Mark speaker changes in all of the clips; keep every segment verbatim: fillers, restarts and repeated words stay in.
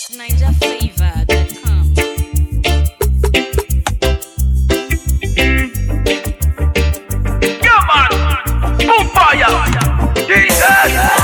Speaker 1: Niger Flavor dot com.
Speaker 2: Yeah, man. On fire. Jesus.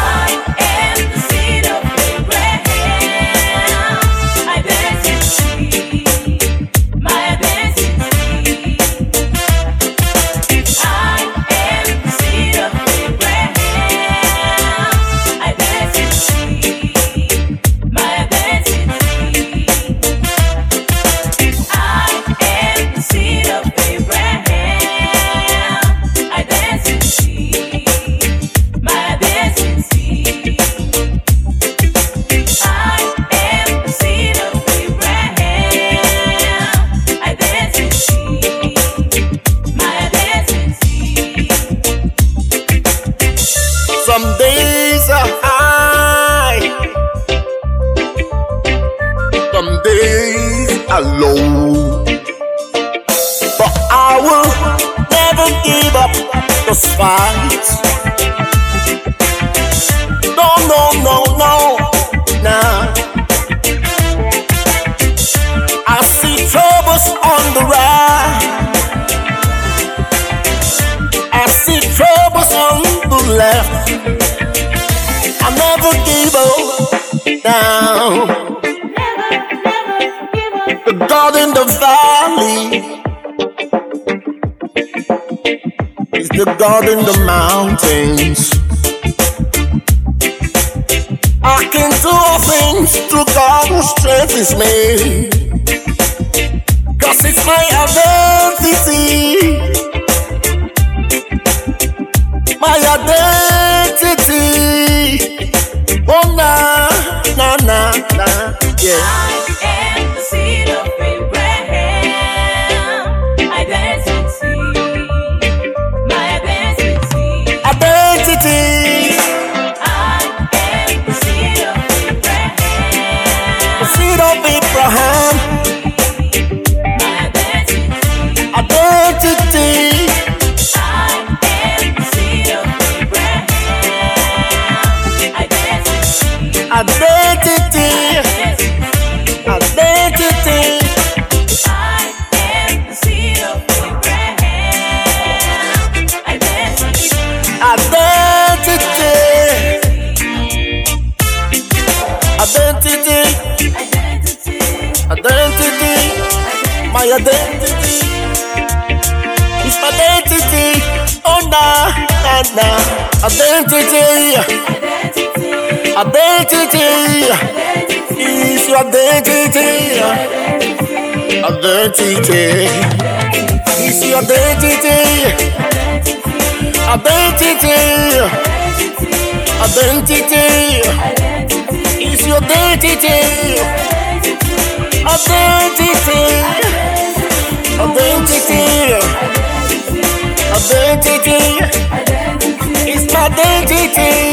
Speaker 3: Some days are high, some days are low, but I will never give up this fight. No, no, no, no, nah. I see troubles on the rise, I see troubles on the left. I never give up now. The God in the valley is the God in the mountains. I can do all things through God who strengthens me. Cause it's my identity, my identity. Oh na na na na, yeah.
Speaker 4: I am the seed of Abraham. Identity, my identity.
Speaker 3: Identity.
Speaker 4: I am the seed of Abraham.
Speaker 3: The seed of Abraham.
Speaker 4: My identity.
Speaker 3: Identity. Identity, identity.
Speaker 4: I am the seed of Abraham. Identity,
Speaker 3: Identity, identity,
Speaker 4: identity,
Speaker 3: identity. My identity is my identity. Oh na na na. Identity. Identity is your identity. Identity is your identity. Identity, identity is your identity. Identity, identity, identity is my identity.